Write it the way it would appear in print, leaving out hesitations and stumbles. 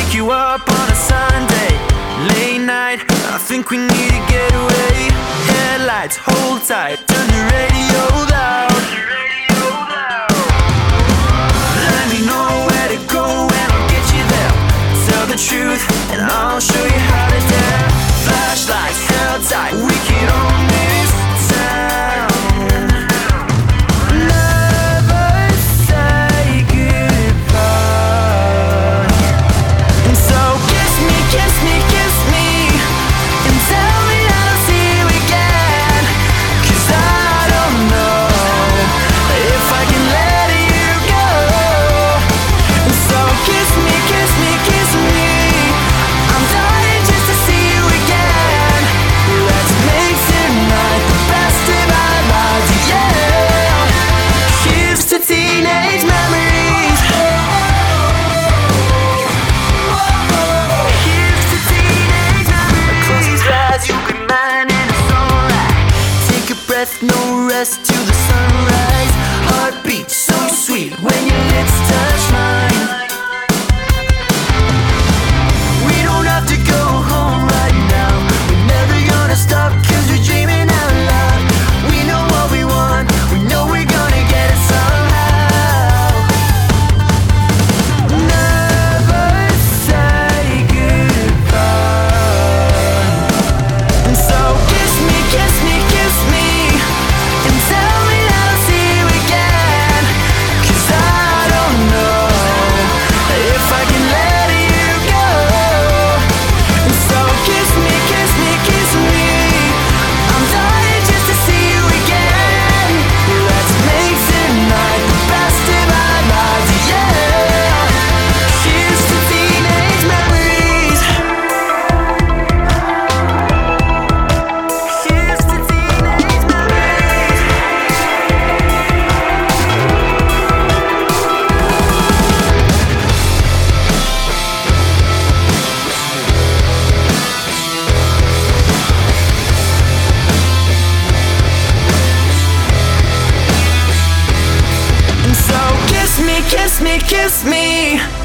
Pick you up on a Sunday, late night, I think we need to get away. Headlights, hold tight, turn the radio loud. Let me know where to go and I'll get you there. Tell the truth and I'll show you how to dare. Flashlights, held tight, we can own this town. Never say goodbye. And so kiss me, kiss me, kiss me, and tell me I'll see you again. 'Cause I don't know if I can let you go. And so kiss me, kiss me, kiss me, I'm dying just to see you again. Let's make tonight the best of our lives, yeah. Here's to teenage memories. Here's to teenage memories. Close your eyes, you'll be mine and it's alright. Take a breath, no rest till the sunrise. Heartbeat so sweet when your lips touch mine. We don't have to go home right now. We're never gonna stop 'cause we're dreaming out loud. We know what we want, we know we're gonna get it somehow. Never say goodbye. And so kiss me, kiss me, kiss me, and tell me I'll see you again. 'Cause I don't know if I can let you go. And so kiss me, kiss me, kiss me, I'm dying just to see you again. Let's make tonight the best of our lives, yeah. Here's to teenage memories. Here's to teenage memories. And so kiss me, kiss me, kiss me,